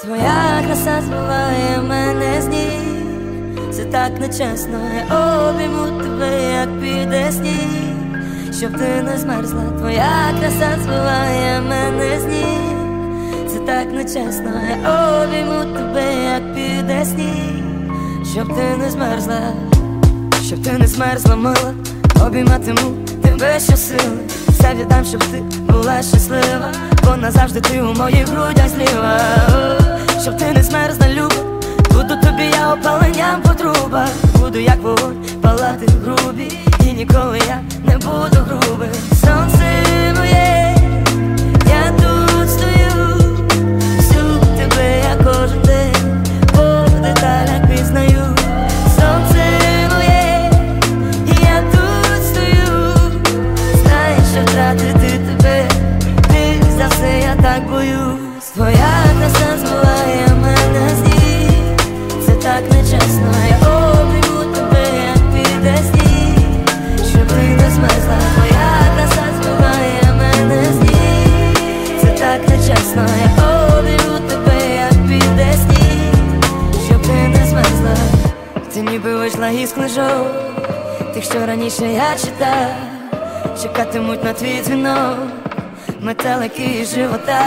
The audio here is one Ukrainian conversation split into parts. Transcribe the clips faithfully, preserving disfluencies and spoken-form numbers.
Твоя краса збиває мене з ніг. Це так нечесно, я обійму тебе, як піде сніг, щоб ти не змерзла. Твоя краса збиває мене з ніг. Це так нечесно, я обійму тебе, як піде сніг, щоб ти не змерзла. Щоб ти не змерзла, мила, обійматиму тебе щосили. Все віддам, щоб ти була щаслива, бо назавжди ти у моїх грудях зліва. Щоб ти не змерзла, люба, буду тобі я опаленням по трубах. Буду як вогонь палати в грубі, і ніколи я не буду грубим. Сонце моє, я тут стою, всю тебе я кожен день по деталях пізнаю. Сонце моє, я тут стою, знаєш, що втратити тебе, ти за все я так боюсь. Твоя краса збиває мене з ніг. Це так нечесно, я обійму тебе, як піде сніг, щоб ти не змерзла. Твоя краса збиває мене з ніг. Це так нечесно, я обійму тебе, як піде сніг, щоб ти не змерзла. Ти ніби вийшла із книжок, тих, що раніше я читав. Чекатимуть на твій дзвінок метелики із живота.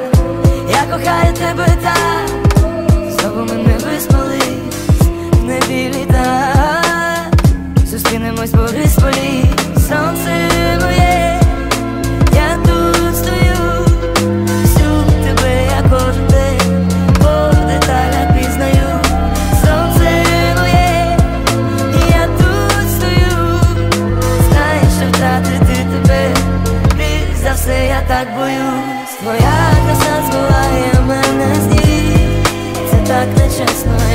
Я кохаю тебе так, знову ми не виспались в небі літа. Зустрінемось в Борисполі. Сонце моє, я тут стою, всю тебе я кожен день по деталях пізнаю. Сонце моє, я тут стою, знаєш, що втратити тебе, ти за все я так боюсь. Твоя краса збиває мене з ніг. Це так нечесно.